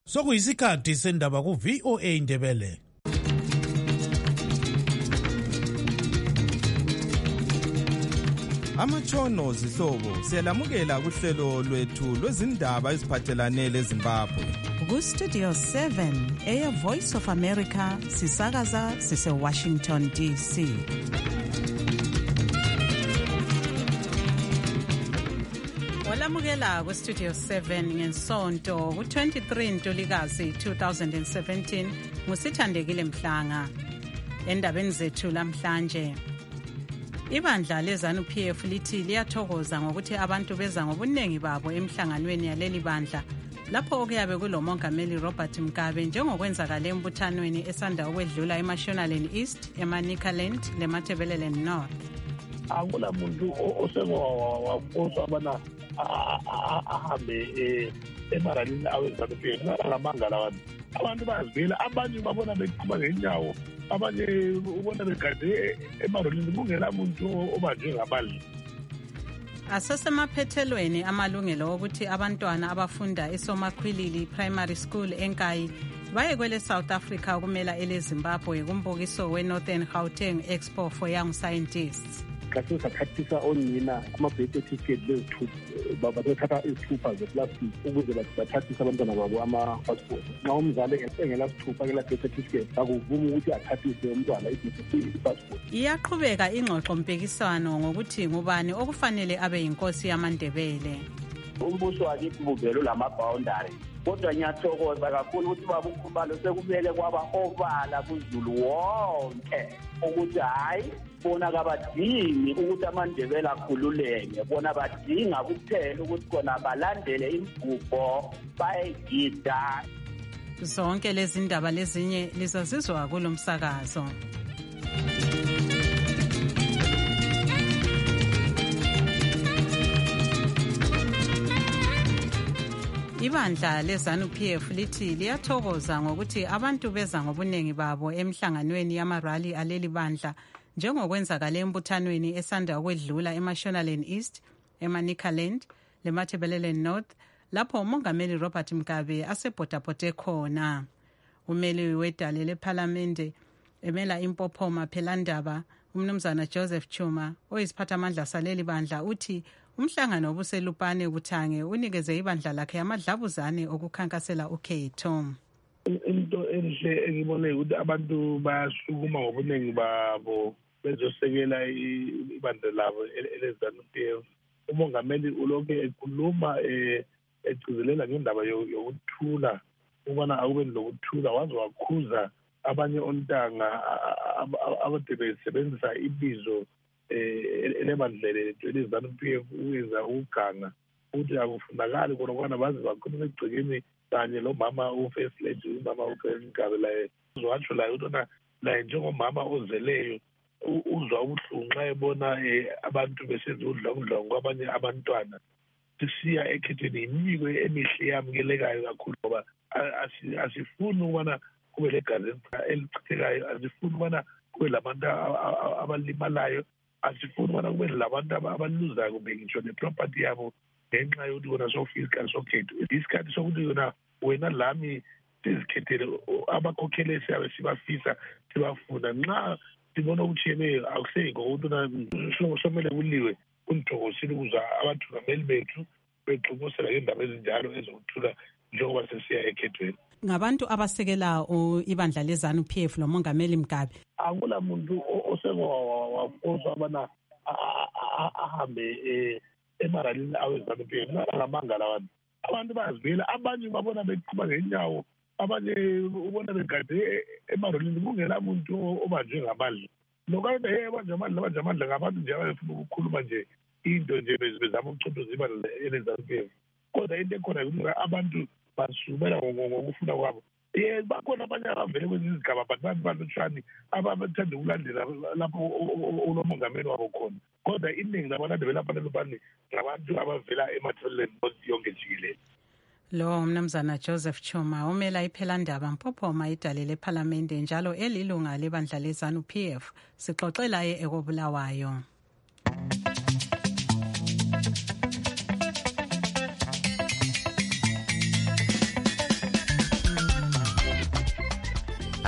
Sokuyisikhathi sendaba ku VOA Indebele. Amatshono zihlobo siyalamukela kuhlelo lwethu lwezindaba eziphathelane leZimbabwe. Ku Studio 7 Air Voice of America sisakaza sise Washington DC. Olamukela ku Studio 7 ngensonto ku 23 Ntulikazi 2017 ngusithandekile Mhlanga. Endabeni zethu lamhlanje, ibandla leZANU-PF lithi liyathokoza ngokuthi abantu beza ngobuningi babo emhlanganweni yaleli bandla lapho okuyabe kulomongameli Robert Mugabe njengokwenzakala embuthanweni esanda ukwedlula eMashonaland East, eManicaland leMatabeleland North. Akula muntu osengowafoswa abana ahambe emaralini aweZANU-PF ngamangala abantu bayazivela, abanye babona beqhuba ngenyawo, abanye ubona begade emarolini kungela muntu obanjwe ngamandla. Asesemaphethelweni amalungelo okuthi abantwana abafunda eSomakhwilili Primary School eNkayi baye kwele South Africa ukumela eleZimbabwe kumbukiso we-Northern Gauteng Expo for Young Scientists. Kasi sakhathisa onina ama-birth certificate lezithupha bathatha izithupha zeplastic ukuze bathathise abantwana babo ama-passport. Nxa umzali engela sithupha kela birth certificate akuvumi ukuthi athathise umntwana i-passport. Iyaqhubeka ingxoxo mpikiswano ngokuthi ngubani okufanele abe yinkosi yamaNdebele. Umbuso wakithi buvele lama-boundary, kodwa ngiyathokoza kakhulu ukuthi babukhubalo sekumele kwaba obala kuZulu wonke ukuthi hayi bona kabadingi ukuthi amaNdebele akhululeke, bona badinga kuphela ukuthi kona balandele imigubo bayigida. Zonke lezi ndaba lezinye lizazizwa kulo msakazo. Ibandla leZANU-PF lithi liyathokoza ngokuthi abantu beza ngobuningi babo emhlanganweni yamarali aleli bandla njengokwenzakala embuthanweni esanda ukwedlula eMashonaland East, eManicaland leMatabeleland North lapho umongameli Robert Mugabe asebhodabhode khona. Umeli wedale lephalamende emela impophoma phelandaba umnumzana Joseph Chuma oyisiphathamandla saleli bandla uthi umhlangano obuselupane Buthange unikeze ibandla lakhe amadlabuzane okukhankasela ukhetho. Into enhle engibone ukuthi abantu bayasukuma ngobuningi babo bezosekela ibandla labo eleZANU-PF. Umongameli ulokhu ekhuluma egcizelela ngendaba yokuthula, ukubana akube nokuthula, waze wakhuza abanye ontanga abade besebenzisa ibizo elebandlele eleZANU-PF ukwenza ukuganga ukuthi akufunakali khona baze bakhuluma egcekeni kanye lomama u-First Lady, umama uMgabe laye watsho laye ukuthi laye njengomama ozeleyo uzwa ubuhlungu nxa ebona abantu besenza udlwangu kwabanye abantwana. Sisiya ekhethweni yimiko emihle eyamukelekayo kakhulu ngoba asifuni ukubana kube legazi elichithekayo, asifuni ukubana kube labantu abalimalayo, asifuni ukubana kube labantu abaluzayo kumbe ngitsho ne-property yabo ngenxa yokuthi kona sofika isikhathi sokhetho. Isikhathi sokuthi yona wena lami sizikhethele abakhokheli esiyabe sibafisa sibafuna. Nxa sibona okutshiyeneyo akusekho ukuthi somele kuliwe kunithokozile ukuza abathungameli bethu beqhumusela ngendaba ezinjalo ezokuthula njengoba sesiya ekhethweni. Ngabantu abasekela ibandla leZANU-PF lomongameli Mugabe, akula muntu osengowafoswa abana ahambe emaralini aweZANU-PF ngamangala abantu bayazivela, abanye babona beqhuba ngenyawo, abanye ubona begade emarolini kungela muntu obanjwe ngamandla. Lokade abanje amandla ngabantu nje abafuna ukukhuluma nje into nje bezama ukucothoza ibandla eleZANU-PF. Kodwa into ekhona ukuthi abantu basumela ngokufuna kwabo. Bakhona abanye abavele kwezinye izigaba but balutshwane abathanda ukulandela lapho unomongameli wabo khona. Kodwa iningi labalandeli lapha lelupane ngabantu abavela eMatabeleland yonke jikelele. Lo mnumzana Joseph Chuma umela iphelandaba mpophoma idale lephalamende njalo elilunga lebandla leZANU-PF sixoxela ekobulawayo.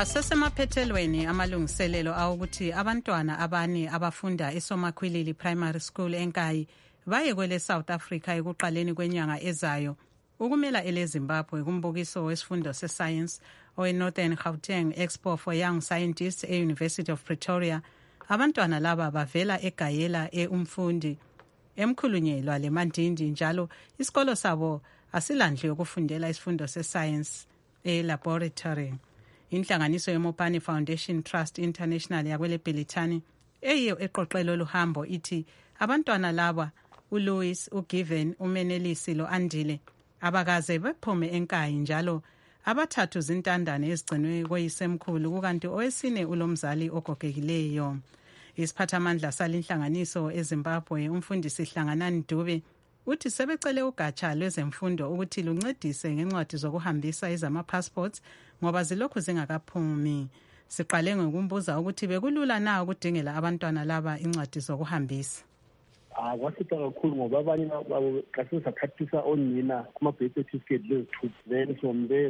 Asesemaphethelweni amalungiselelo awukuthi abantwana abane abafunda eSomakhwilili Primary School eNkayi baye kwele South Africa ekuqaleni kwenyanga ezayo ukumela eleZimbabwe kumbukiso wesifundo seScience owe-Northern Gauteng Expo for Young Scientists e-University of Pretoria. Abantwana laba bavela eGayela eUmfundi emkhulunyelwa leMandindi njalo isikolo sabo asilandle yokufundela isifundo seScience e-laboratory. Inhlanganiso yeMopani Foundation Trust International yakwele Bhelithani eyiyo eqoqelo luhambo ithi abantwana laba uLouis, uGiven, uMenelisi lo-Andile abakaze bephume eNkayi njalo abathathu zintandane ezigcinwe koyisemkhulu kukanti owesine ulomzali ogogekileyo. Isiphathamandla salinhlanganiso eZimbabwe umfundisi Hlanganani Dube uthi sebecele ugatsha lwezemfundo ukuthi luncedise ngencwadi zokuhambisa ezama-passports ngoba zilokhu zingakaphumi. Siqale ngokumbuza ukuthi bekulula na ukudingela abantwana laba incwadi zokuhambisa. Kwasiza kakhulu ngoba abanye babo xa sesathathisa onina kuma-birth certificate lezithupha then from there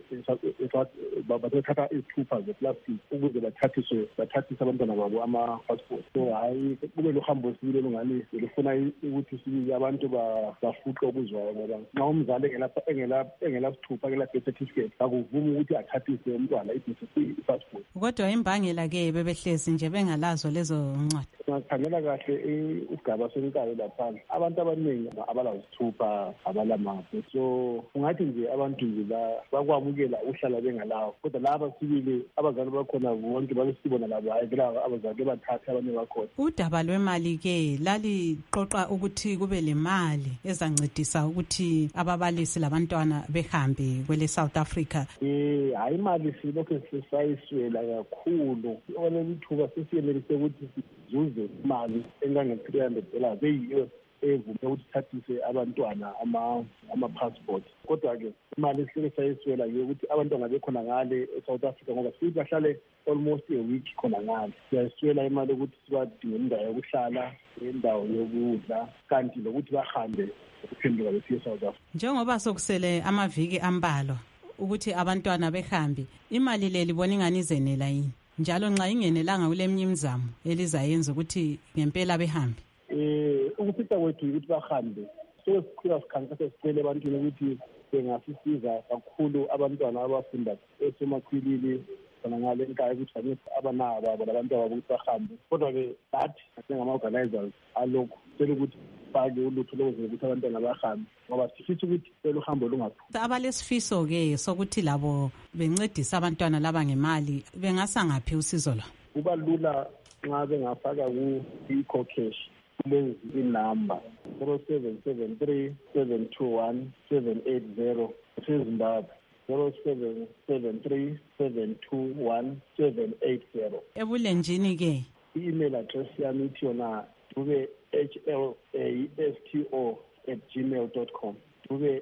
bathatha izithupha zeplastic ukuze bathathise abantwana babo ama-passport. So hayi kube luhambo sibili olungani lufuna ukuthi sibili abantu bafuqe okuzwayo ngoba nxa umzali engela sithupha engela birth certificate akuvumi ukuthi athathise umntwana i-passport. Kodwa imbangela-ke bebehlezi nje bengalazo lezo ncwadi. Ungakhangela kahle isigaba seNkayi lapha abantu abaningi abalazithupha abalamapho, so ungathi nje abantu nje bakwamukela uhlala bengalawo, kodwa laba sibili abazali bakhona bonke babesibona labo hayi laba abazali bathatha abanye bakhona. Udaba lwemali-ke laliqoqa ukuthi kube le mali ezancedisa ukuthi ababalisi labantwana behambe kwele South Africa. Hayi imali silokhu sisayiswela kakhulu, olelithuba sesiyenelise ukuthi sizuze imali engange-$300 eyiyo evume ukuthi thathise abantwana ama-passport. Kodwa-ke imali esike sayiswela-ke ukuthi abantwana bekhona ngale e-South Africa ngoba sithi bahlale almost a week khona ngale. Siyayiswela imali ukuthi sibadinge indawo yokuhlala, indawo yokudla, kanti lokuthi bahambe ukuphenduka besiye e-South Africa. Njengoba sokusele amaviki ambalwa ukuthi abantwana behambe, imali le libona ingani izenela yini? Njalo nxa ingenelanga kule minye imizamo elizayenza ukuthi ngempela behambe. Ukufisa kwethu ukuthi bahambe sesikhula sikhankasa sicele ebantwini ukuthi bengasisiza kakhulu abantwana abafunda eSomakhwilili khona ngale eNkayi ukuthi banyisa abanabo babo labantu babo ukuthi bahambe. Kodwa-ke bathi njengama-organizers alokhu sele ukuthi fake ulutho lokuzela ukuthi abantwana bahambe ngoba sifisa ukuthi sele uhambo lungaphumi. Abalesifiso-ke sokuthi labo bencedisa abantwana laba ngemali bengasa ngaphi usizo lwabo? Kuba lula nxa bengafaka ku-eCocash lezi inamba 0773 721 780 eZimbabwe 0773 721 780. Ebulenjini-ke i-email address yami ithi yona dube hlasto@gmail.com dube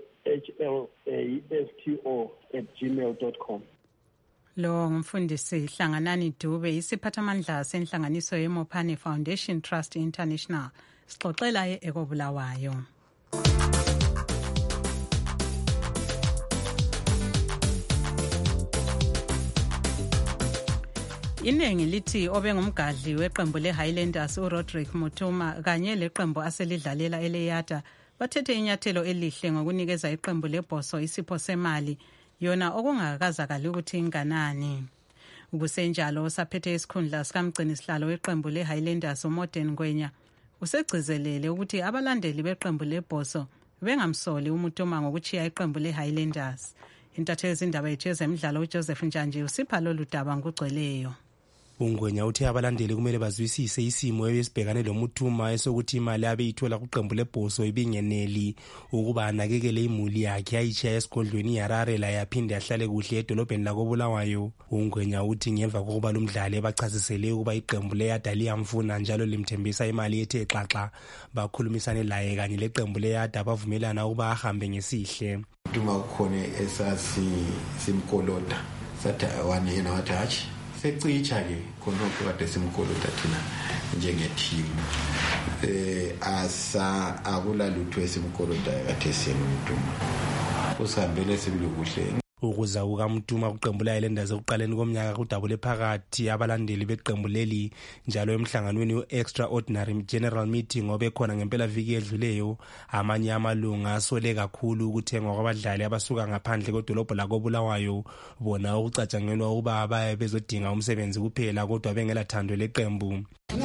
hlasto@gmail.com. Lo ngumfundisi Hlanganani Dube, isiphathamandla senhlanganiso yeMopani Foundation Trust International, sixoxela ekobulawayo. Iningi lithi obengumgadli weqembu leHighlanders uRodrick Mutuma kanye leqembu aselidlalela eLeyata bathethe inyathelo elihle ngokunikeza iqembu lebhoso isipho semali yona okungakazakali ukuthi inganani. Ukusenjalo osaphethe isikhundla sikamgcini sihlalo weqembu leHighlanders uModern Ngwenya usegcizelele ukuthi abalandeli beqembu lebhoso bengamsoli uMutuma ngokuchiya iqembu leHighlanders. Intatheli zindaba yethu ezemidlalo uJoseph Njanje usipha lolu daba ngugcweleyo. uNgwenya uthi abalandeli kumele bazwisise isimo esibhekane loMutuma esokuthi imali abe ithola kuqembu lebhoso ibingeneli ukuba anakekele imuli yakhe ayichiya esigodlweni iHarare la yaphinde ahlale kuhle edolobheni lakoBulawayo. uNgwenya uthi ngemva kokuba lumdlali bachasisele ukuba iqembu leYada liyamfuna njalo limthembisa imali ethe xaxa bakhulumisane laye kanye leqembu leYada bavumelana ukuba ahambe ngesihle. Mutuma ukhona simkolota sathi wani yena wathi hachi secitsha-ke khonokho kade simkolota thina njengethimu akulalutho esimkolota kade siyeMutuma usihambele sibili kuhle. Ukuza kukaMtuma kuqembu le-Highlanders ekuqaleni komnyaka kudabule phakathi abalandeli beqembu leli njalo emhlanganweni we-Extraordinary General Meeting obekhona ngempelaviki edluleyo. Amanye amalunga asole kakhulu ukuthengwa kwabadlali abasuka ngaphandle kwedolobho lakoBulawayo, bona ukucatshangelwa ukuba abaye bezodinga umsebenzi kuphela kodwa bengela thando leqembu.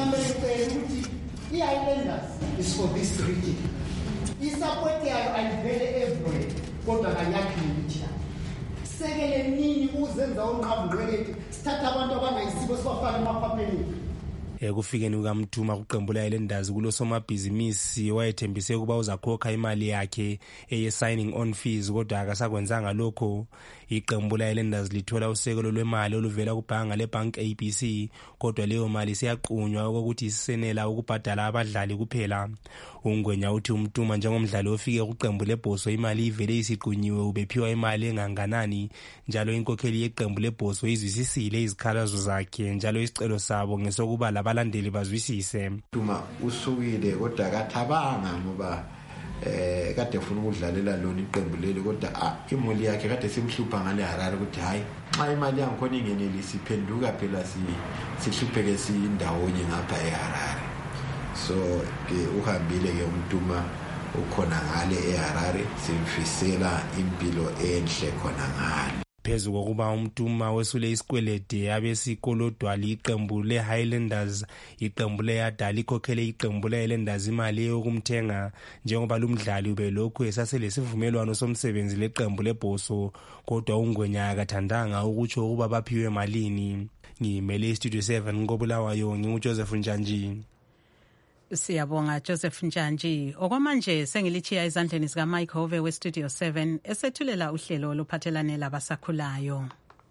I-Highlanders is for this region. I-support yayo ayivele everywhere kodwa kanyakhi ngithi sekele nini uzenza unqabungqeleti sithatha abantu abangayisibo sibafaka emaphapheleni. Ekufikeni kukaMtuma kuqembu le-Highlanders kulosomabhizinisi wayethembise ukuba uzakhokha imali yakhe eye-signing on fees kodwa akasakwenzanga lokho. Iqembu le-Highlanders lithola usekelo lwemali oluvela kubhanga leBank ABC kodwa leyo mali siyaqunywa ukuthi isisenela ukubhadala abadlali kuphela. Ungwenya uthi uMtuma njengomdlali ofike kuqembu leBhoso imali ivele isiqunyiwe ubephiwa imali enganganani njalo inkokheli yeqembu leBhoso izwisisile izikhalazo zakhe njalo isicelo sabo ngesokuba labalandeli bazwisise. Mtuma usukile kodwa kathabanga ngoba kade ufuna ukudlalela lona iqembu leli kodwa imuli yakhe kade simhlupha ngale Harare ukuthi hayi xa imali yangikhona ingenelisi iphenduka phela sihlupheke siyindawonye ngapha eHarare. So uhambile ke uMtuma ukhona ngale eHarare simfisela impilo enhle khona ngale. Phezu kokuba uMtuma wesule isikwelede abesikolodwa liqembu le-Highlanders, iqembu leyadala ikhokhele iqembu le-Highlanders imali yokumthenga njengoba lumdlali ubelokhu esaselesivumelwano somsebenzi leqembu leBhoso kodwa uNgwenya akathandanga ukutsho ukuba baphiwe malini. Ngimele iStudio 7 koBulawayo nginguJoseph Njanji. Siyabonga Joseph Njanji. Okwamanje sengilichiya ezandleni zika Mike Hove we Studio 7 esethulela uhlelo oluphathelane labasakhulayo.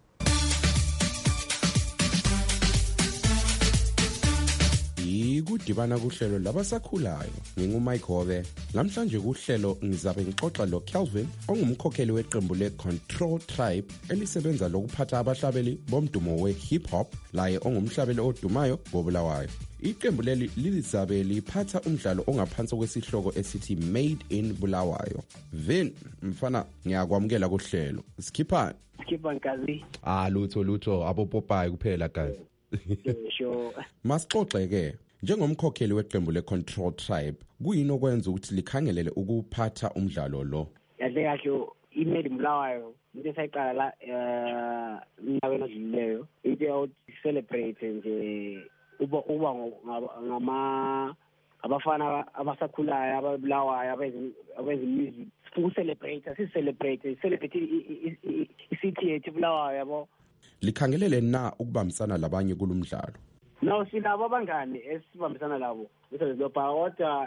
Ikudibana kuhlelo labasakhulayo. NginguMike Hove. Namhlanje kuhlelo ngizabe ngixoxa lo Kelvin ongumkhokheli weqembu le-Control Tribe elisebenza lokuphatha abahlabeli bomdumo we-hip hop laye ongumhlabeli odumayo koBulawayo. Iqembu leli lizabe liphatha umdlalo ongaphansi kwesihloko esithi Made in Bulawayo. Vin mfana ngiyakwamukela kuhlelo. Skipha Nkazi. Lutho abopopayi kuphela guys. Sure. Masixoxe ke njengomkhokheli weqembu le-Control Tribe kuyini okwenza ukuthi likhangelele ukuphatha umdlalo lo? Yahle kahle i-Made in Bulawayo into sayiqala la endaweni odlileyo into celebrate nje uba abafana abasakhulayo ababulawayo abezi music celebrate i-city yethu Bulawayo yabo. Likhangelele na ukubambisana labanye kulumdlalo? No, silabo abangane esibambisana labo kodwa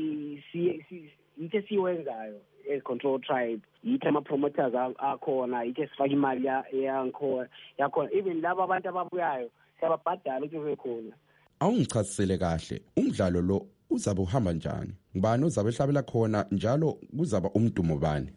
yithe siwenzayo e-Control Tribe yithe ama-promoters akhona yithe sifake imali yakhona even labo abantu ababuyayo siyababhadala ukuthi bekhona. Awungichazisele kahle umdlalo lo uzabe uhamba njani? Ngubani ozabe ehlabela khona njalo kuzaba umdumo bani?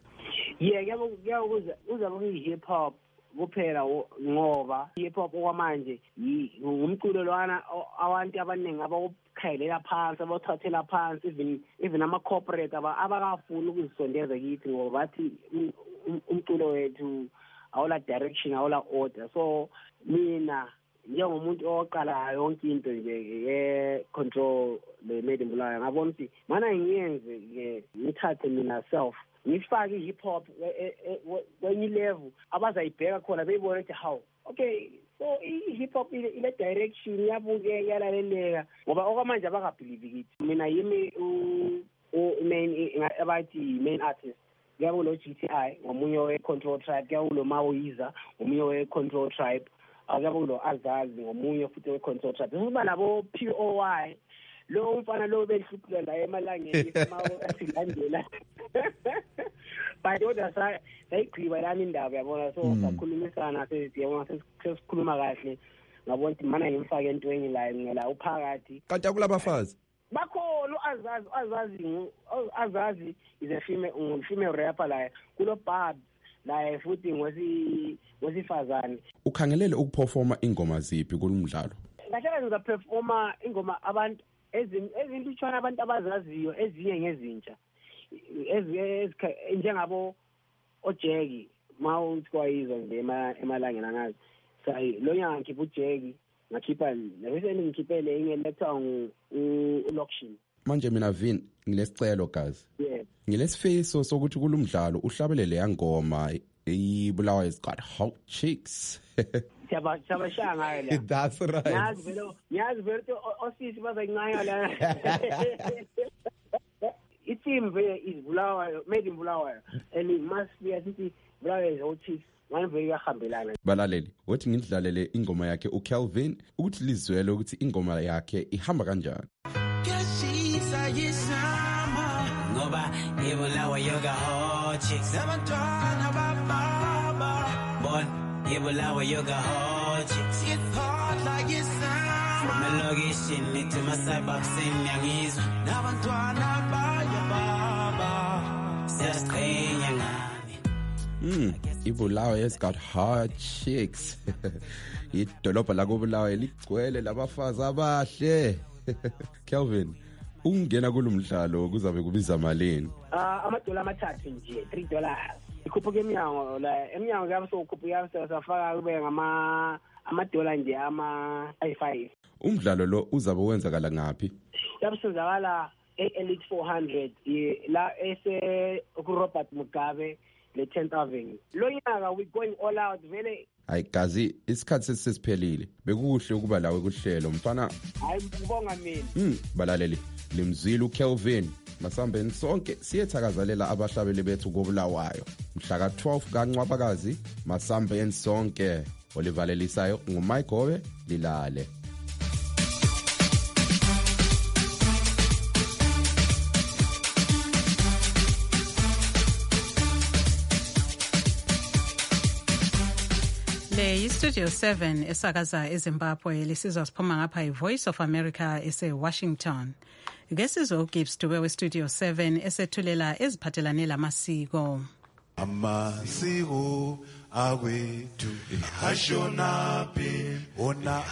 Uzabe kuyi-hip hop kuphela ngoba hip hop okwamanje ngumculo lwana abantu abaningi abawukhayelela phansi abawuthathela phansi even ama-corporate abakafuni ukuzisondeza kithi ngoba bathi umculo wethu awula direction awula order. So mina njengomuntu oqala yonke into nje ye-Control le-Made in Bulawayo ngabona ukuthi mana ngiyenze ngithathe mina self ngifake i-hip hop kwenye level abazayibheka khona beyibona ukuthi how okay so i-hip hop ile direction yabukeka yalaleleka ngoba okwamanje abakabhilivi kithi mina yimi abathi main artist kuyakulo GTI ngomunye we-Control Tribe kuyakulo Mawiza ngomunye we-Control Tribe akuyakulo Azazi ngomunye futhi we-Control Tribe kuba labo POY lo umfana lo behluphula la emalangeni asilandela but oda sayigqiba lana indaba yabona so sakhulumisana siyabona sesikhuluma kahle ngabona ukuthi mana ngimfake entweni la ngela uphakathi kanti akulabafazi bakhona Azazi is a female rapper la kulo Bab la futhi ngosifazane. Ukhangelele ukuperforma ingoma ziphi kulumdlalo? Kahle ngizaperforma ingoma abantu ezintutshwana abantu abazaziyo ezinye ngezintsha njengabo ojeki mawuthi kwayizwa nje emalangeni angazi sayi lo nyaka ngikhipha ujeki ngakhipha nebese ngikhiphele ingeletha u-auction manje mina Vin ngilesicelo guys ngilesifiso sokuthi kulumdlalo uhlabelele yangoma ibulawa is got hot chicks Siyabashaya ngayo la. That's right. Ngiyazi vele osisi bazayincaya la. Team vele is Bulawayo, made in Bulawayo, and it must be a city Bulawayo is hot chicks. Balaleli wathi ngidlalele ingoma yakhe uKelvin ukuthi lizwele ukuthi ingoma yakhe ihamba kanjani. Ngoba ibulawa yoga hot chicks abantwana bababa bon ibulawa yoga hot chicks it's hot like isama melogishini to masabak sinyangizwa nabantwana baba siyaqhenya ngani ibulawa has got hot chicks. Idolobha la kubulawa ligcwele labafazi abahle. Kelvin ungena kulumdlalo kuzabe kubiza malini? $3 nje, $3. Ikhuphuka eminyango la eminyango yabe sokhuphuka safaka kube $5 nje ama-5. Umdlalo lo uzabe wenzakala ngaphi? Yabe senzakala e-Elite 400 la ku-Robert Mugabe le 10th Avenue. Lo nyaka we going all out vele. Hayi gazi isikhathi sesiphelile. Bekuhle ukuba lawe kuhlelo mfana. Hayi ngibonga mina. Balaleli limzwile uKelvin masambeni sonke siyethakazalela abahlabeli bethu kobulawayo mhla ka-12 kaNcwabakazi masambeni sonke olivalelisayo nguMike Gobe lilale. Le Studio 7 esakaza eZimbabwe lisizwa siphuma ngapha iVoice of America ese-Washington. Ngesizwe uGibbs Dube we-Studio 7 esethulela eziphathelane lamasiko. Amasiko awethu ashonaphi ona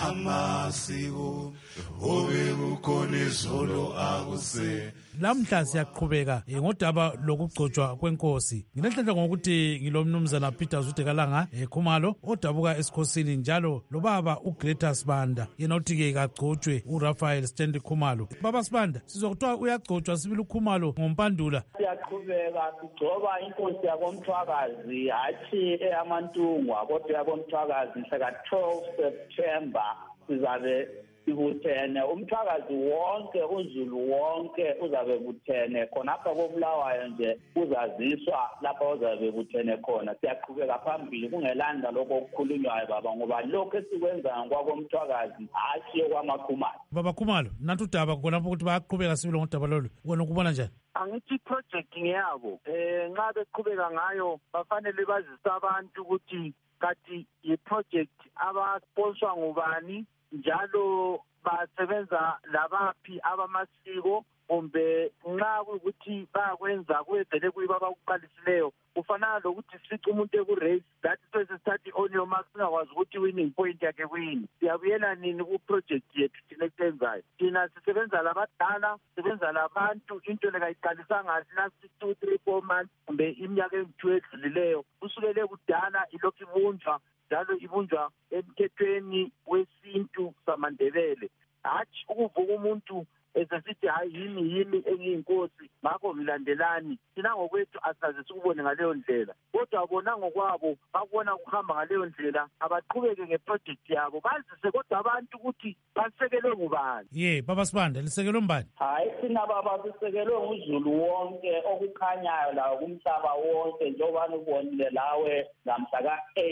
amasiko obekukhona izolo akuse. Lamhla siyaqhubeka ngodaba lokugcotshwa kwenkosi. Nginenhlanhla ngokuthi ngilomnumzana Peter Zudekalanga Khumalo odabuka esikhosini njalo lobaba uGreta Sibanda yena uthi-ke kagcotshwe uRaphael Stanley Khumalo. Baba Sibanda sizokuthiwa uyagcotshwa sibili uKhumalo ngompandula. Siyaqhubeka sigcoba inkosi yakomthwakazi hathi eyaMantungwa kodwa yakomthwakazi mhla-12 September sizabe sibuthene umthwakazi wonke uZulu wonke uzabe buthene khonapha kobulawayo nje uzaziswa lapha uzabe buthene khona. Siyaqhubeka phambili kungelanda lokho okukhulunywayo baba ngoba lokho esikwenzayo kwakomthwakazi hathi kwamakhumalo. Baba Khumalo nathi udaba khonapho ukuthi bayaqhubeka sibili ngodaba lolu wena ukubona njani? Angithi project ngiyabo nxa beqhubeka ngayo bafanele bazise abantu ukuthi kathi i-project abasponsor ngubani njalo basebenza labaphi abamasiko kumbe nxa ukuthi bayakwenza kwevele kuyiba bakuqalisileyo kufanana lokuthi sifice umuntu eku-race lathi sesithathe on your mark singakwazi ukuthi winning point yakhe kuyini. Siyabuyela nini ku-project yethu thina esiyenzayo? Thina sisebenza labadala sisebenza labantu into lekayiqalisanga last 2-3-4 months kumbe iminyaka engu-2 edlulileyo kusukele kudala ilokhu ibunjwa njalo ibunjwa emthethweni wesintu samaNdebele hatshi ukuvuka umuntu esesithi hayi yimi engiyinkosi ngakho ngilandelani. Thina ngokwethu asaze sikubone ngaleyo ndlela kodwa bona ngokwabo bakubona kuhamba ngaleyo ndlela abaqhubeke ngeproject yabo bazise kodwa abantu ukuthi basekelwe ngubani. Baba Sibanda lisekelwe mbani? Hayi thina baba sisekelwe nguZulu wonke okukhanyayo lawo kumhlaba wonke njengoba ubonile lawe ngamhla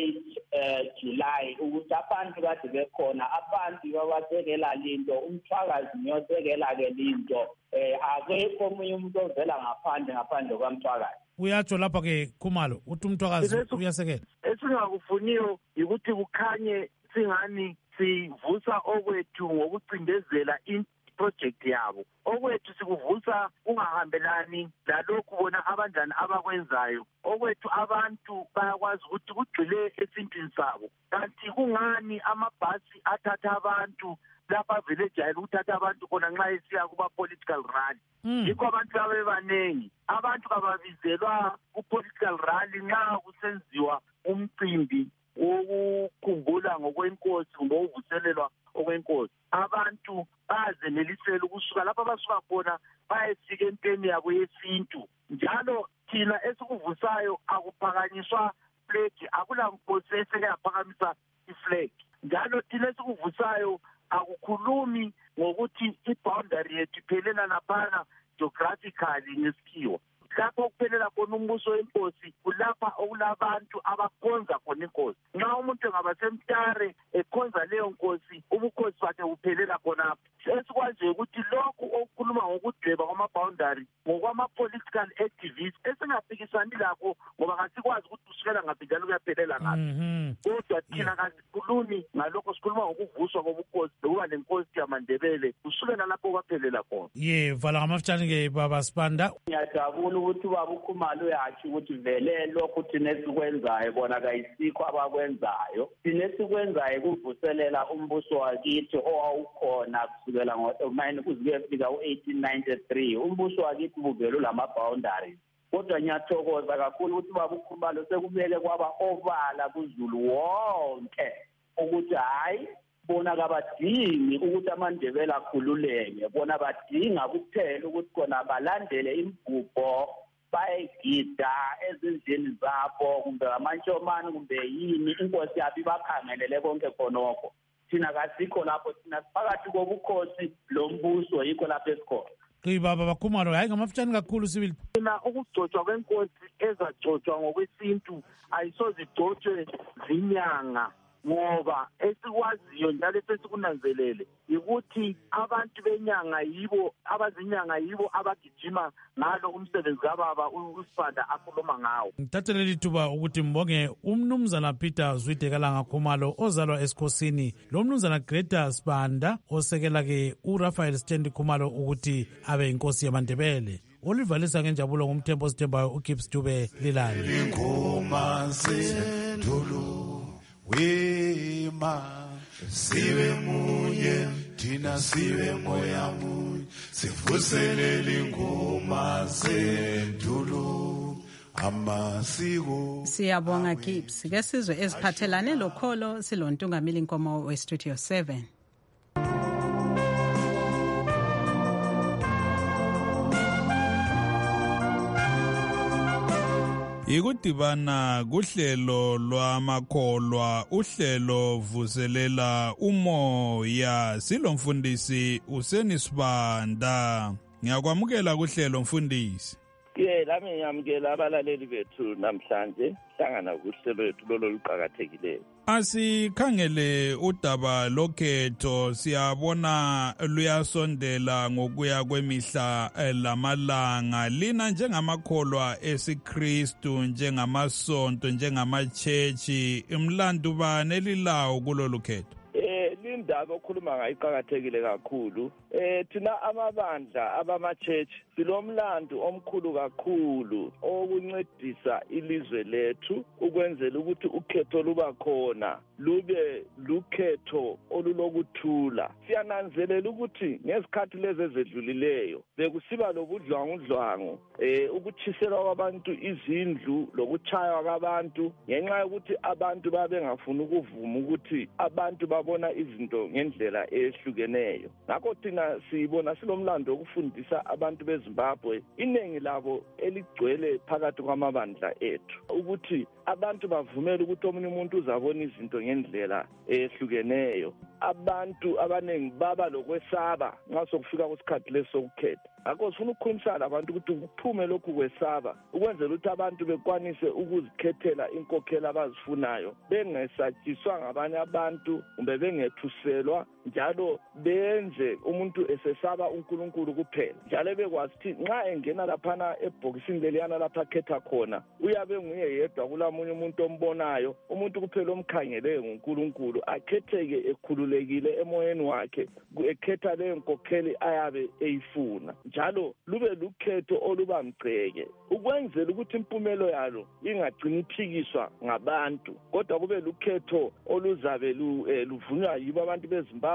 ka-8 July ukuthi abantu kade bekhona abantu babasekela linto umthwakazi niyosekela ke linto akekho omunye umuntu ovela ngaphandle kwamthwakazi. Uyatsho lapha ke Khumalo uthi umthwakazi uyasekela. Esingakufuniyo ukuthi kukhanye singani sivusa okwethu ngokucindezela project yabo. Okwethu sikuvusa kungahambelani lalokhu bona abanjani abakwenzayo. Okwethu abantu bayakwazi ukuthi kugxile esintwini sabo. Kanti kungani amabhasi athatha abantu lapha vele ejayele ukuthatha abantu khona nxa esiya kuma-political rally. Yikho abantu babebaningi. Abantu kababizelwa ku-political rally nxa kusenziwa umcimbi ukukhumbula ngokwenkosi kumbe ukuvuselelwa okwenkosi. Abantu bazenelisela ukusuka lapho abasuka khona bayefika empeni yabo yesintu. Njalo thina esikuvusayo akuphakanyiswa flag, akula nkosi eseke yaphakamisa iflag. Njalo thina esikuvusayo akukhulumi ngokuthi i-boundary yethu iphelela laphana geographically ngesikhiwa. Lapho kuphelela khona umbuso wenkosi kulapha okulabantu abakhonza khona inkosi. Nxa umuntu engaba semtare ekhonza leyo nkosi, ubukhosi bakhe buphelela khonapho. Esikwazi ukuthi lokhu okukhuluma ngokudweba kwama-boundary ngokwama-political activists esingafikisani lakho ngoba kasikwazi ukuthi usukela ngaphi njalo kuyaphelela ngaphi. Kodwa thina kasikhulumi ngalokho, sikhuluma ngokuvuswa kobukhosi lokuba lenkosi yamaNdebele kusukela lapho kwaphelela khona. Vala ngamafutshane-ke Baba Sibanda. Ngiyajabula ukuthi ubaba uKhumalo uyatsho ukuthi vele lokhu thina esikwenzayo bona kayisikho abakwenzayo. Thina esikwenzayo kuvuselela umbuso wakithi owawukhona kusukela kuzikuyefika u-1893. Umbuso wakithi buvele ulama-boundaries. Kodwa ngiyathokoza kakhulu ukuthi ubaba uKhumalo sekubeke kwaba obala kuZulu wonke ukuthi hayi bona kabadingi ukuthi amaNdebele akhululeke, bona badinga kuphela ukuthi khona balandele imigubho, bayegida ezindlini zabo kumbe amantshomane kumbe yini, inkosi yabo ibakhangelele konke khonokho. Thina kasikho lapho, thina phakathi kobukhosi lo mbuso yikho lapho esikhona. Baba baKhumalo, hayi ngamafutshane kakhulu sibili. Thina ukugcotshwa kwenkosi ezagcotshwa ngokwesintu ayisoze igcotshwe zinyanga, ngoba esikwaziyo njalo sesikunanzelele ukuthi abantu benyanga yibo abazinyanga yibo abagijima ngalo umsebenzi kababa uSibanda akhuluma ngawo. Ngithathele lithuba ukuthi mbonge umnumzana Peter Zwide Khumalo ozalwa esikhosini, lo mnumzana Greta Sibanda osekela-ke uRaphael Stendi Khumalo ukuthi abe inkosi yamaNdebele. Olivalisa ngenjabulo ngumthembo sithembayo uGibbs Dube Lilani. Ingoma sendulo wema sibe munye thina sibe moya munye sivuselele ingoma sendulo amasiko. Siyabonga Gibbs. Ke sizwe eziphathelane lokholo silontungameli Nkomo weStudio 7. Ikudibana kuhlelo lwamakholwa, uhlelo vuselela umoya. Silomfundisi uSenisibanda. Ngiyakwamukela kuhlelo mfundisi. Lami ngiyamukela abalaleli bethu namhlanje hlangana kuhlelo lethu lolo luqhakathekileyo. Asikhangele udaba lokhetho, siyabona luyasondela ngokuya kwemihla lamalanga. Lina njengamakholwa esiKristu, njengamasonto, njengamachechi, imlandu bani elilawo kulolu khetho? Indaba okhuluma ngayo iqhakathekile kakhulu. Thina amabandla abama-church silomlando omkhulu kakhulu okuncedisa ilizwe lethu ukwenzela ukuthi ukhetho luba khona lube lukhetho olulokuthula. Siyananzelela ukuthi ngezikhathi lezi ezedlulileyo bekusiba lobudlwangudlwangu, ukutshiselwa kwabantu izindlu lokutshaywa kwabantu ngenxa yokuthi abantu babengafuni ukuvuma ukuthi abantu babona izinto ngendlela ehlukeneyo. Ngakho thina sibona silomlando wokufundisa abantu beZimbabwe, iningi labo eligcwele phakathi kwamabandla ethu, ukuthi abantu bavumele ukuthi omunye umuntu uzabona izinto ngendlela ehlukeneyo. Abantu abaningi baba lokwesaba nxa sokufika kwesikhathi lesi sokukhetha. Ngakho sifuna ukukhulumisana labantu ukuthi kuphume lokhu kwesaba ukwenzela ukuthi abantu bekwanise ukuzikhethela inkokheli abazifunayo, bengesatshiswa ngabanye abantu kumbe bengethuselwa, njalo benze umuntu esesaba uNkulunkulu kuphela, njalo bekwazi ukuthi nxa engena laphana ebhokisini leliyana lapha khetha khona uyabe nguye yedwa kulamunye umuntu ombonayo, umuntu kuphela omkhangeleyo nguNkulunkulu, akhetheke ekhululekile emoyeni wakhe ekhetha leyo nkokheli ayabe eyifuna, njalo lube lukhetho olubamgceke ukwenzela ukuthi impumelo yalo ingagcini iphikiswa ngabantu, kodwa kube lukhetho oluzabe luvunywa yibo abantu beZimbabwe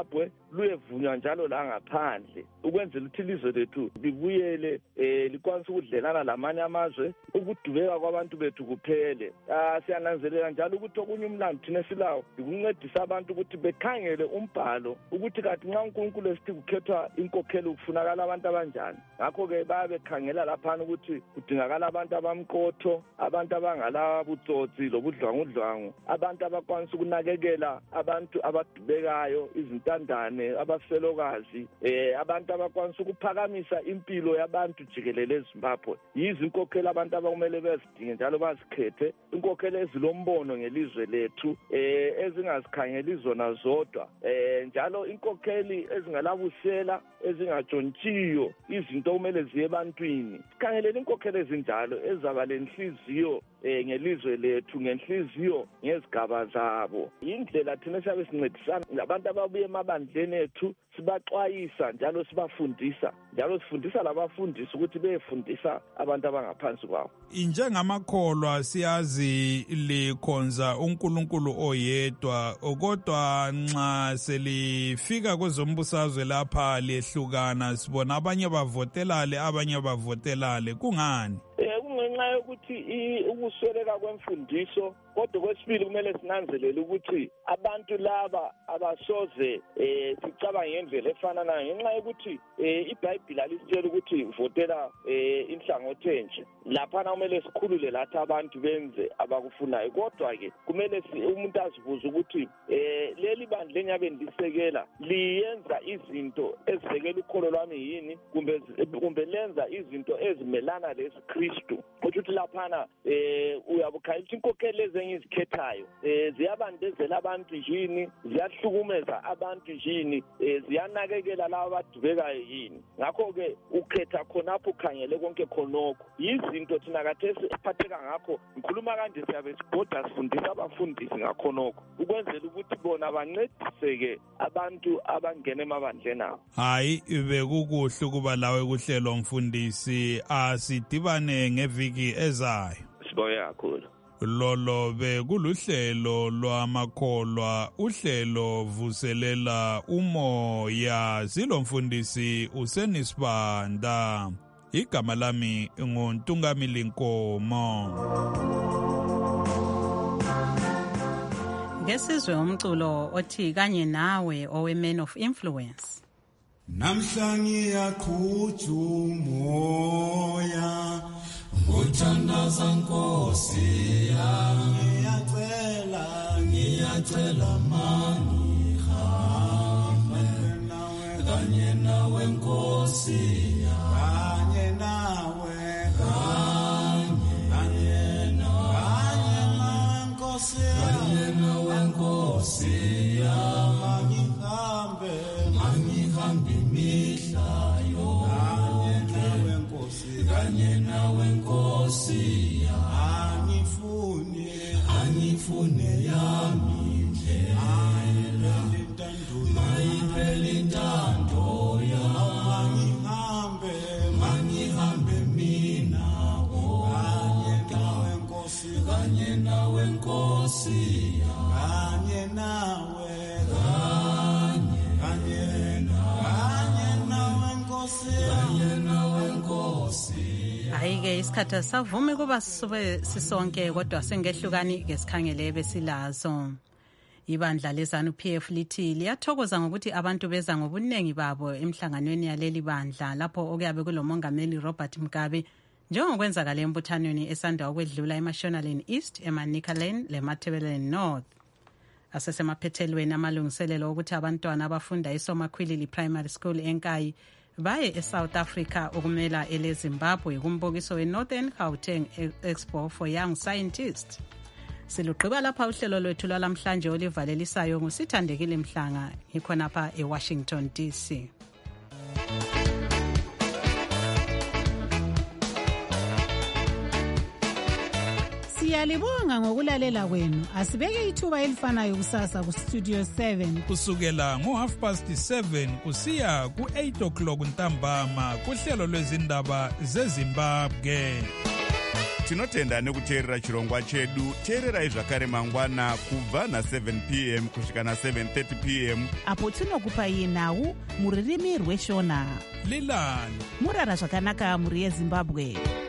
eZimbabwe luyevunywa njalo la ngaphandle ukwenzela ukuthi ilizwe lethu libuyele likwanise ukudlelana lamanye amazwe ukudubeka kwabantu bethu kuphele. Siyananzelela njalo ukuthi okunye umlando thina silawo ukuncedisa abantu ukuthi bekhangele umbhalo ukuthi kathi nxa uNkulunkulu esithi kukhethwa inkokhelo kufunakala abantu abanjani. Ngakho-ke bayabekhangela laphana ukuthi kudingakala abantu abamqotho, abantu abangala butsotsi lobudlwangudlwangu, abantu abakwanisa ukunakekela abantu abadubekayo, izintandane, abafelokazi, abantu abakwanisa ukuphakamisa impilo yabantu jikelele eZimbabwe. Yizo inkokhelo abantu abakumele bezidinge njalo bazikhethe, inkokhelo ezilombono ngelizwe lethu, ezingazikhangeli zona zodwa, njalo inkokheli ezingalabusela, ezingatshontshiyo izinto kumele ziye ebantwini. Sikhangelele inkokhelo ezinjalo ezaba lenhliziyo ngelizwe lethu, ngenhliziyo ngezigaba zabo. Indlela thina siyabe sincedisana labantu ababuye emabandleni ethu, sibaxwayisa njalo sibafundisa, njalo sifundisa labafundisi ukuthi beyefundisa abantu abangaphansi kwabo. Njengamakholwa siyazi likhonza uNkulunkulu oyedwa, kodwa nxa selifika kwezombusazwe lapha lehlukana, sibona abanye bavotelale abanye bavotelale. Kungani? Kungenxa yokuthi ukusweleka kwemfundiso, kodwa kwesibili kumele sinanzelele ukuthi abantu laba abasoze sicabanga ngendlela efananayo ngenxa yokuthi iBhayibheli alisitshela ukuthi votela inhlangothi enje. Laphana kumele sikhulule lathi abantu benze abakufunayo, kodwa-ke kumele umuntu azibuze ukuthi leli bandla enyabe lisekela liyenza izinto ezisekela ukholo lwami yini, kumbe lenza izinto ezimelana lesiKristu. Ukuthi laphana uyabukhalisa inkokhelo lezi engizikhethayo ziyabandezela abantu yini, ziyahlukumeza abantu yini, ziyanakekela laba abadubekayo yini. Ngakho-ke ukhetha khonapho ukhangele konke khonokho. Yizinto thina khathesi siphatheka ngakho, ngikhuluma kanje siyabe sibhoda sifundisa abafundisi ngakhonokho ukwenzela ukuthi bona bancediseke abantu abangena emabandleni abo. Hayi, bekukuhle ukuba lawe kuhlelo mfundisi. Asidibane ngeviki ezayo. Sibonge kakhulu. Lolo bekuluhlelo lwamakholwa, uhlelo vuselela umoya. Silomfundisi uSenisibanda. Igama lami nguNtungamili Nkomo. Ngesizwe umculo othi kanye nawe owe Man of Influence. Namhla ngiyaqhutha umoya ngothandaza Nkosi yami, ngiyacela mangihambe kanye nawe Nkosi yami, kanye nawe Nkosi yami, mangihambe imihla yonke kanye nawe Nkosi yami, angifune yami indlela, mayiphele intando yami, mangihambe mina kanye nawe Nkosi yami, kanye nawe Nkosi. Hayi-ke isikhathi savumi kuba sisonke, kodwa sengehlukani ke sikhangele besilazo. Ibandla leZANU-PF lithi liyathokoza ngokuthi abantu beza ngobuningi babo emhlanganweni yaleli bandla lapho okuyabe kulomongameli Robert Mugabe, njengokwenzakala embuthanweni esanda ukwedlula eMashonaland East, eManicaland leMatabeleland North. Asesemaphethelweni amalungiselelo ukuthi abantwana abafunda eSomakhwilili Primary School eNkayi baye eSouth Africa ukumela eleZimbabwe kumbukiso weNorthern Gauteng Expo for Young Scientists. Silugqiba lapha uhlelo lwethu lwalamhlanje olivalelisayo nguSithandekile Mhlanga, ngikhonapha eWashington DC. Siyalibonga ngokulalela kwenu. Asibeke ithuba elifanayo kusasa kuStudio 7 kusukela ngo7:30 kusiya ku8 o'clock ntambama kuhlelo lwezindaba zeZimbabwe. tinotenda nekuteerera chirongwa chedu. Teererai zvakare mangwana kubva na7 p.m. kusvika na7:30 p.m. apo tinokupai nhau muririmi rweshona. Lilani murara zvakanaka mhuri yeZimbabwe.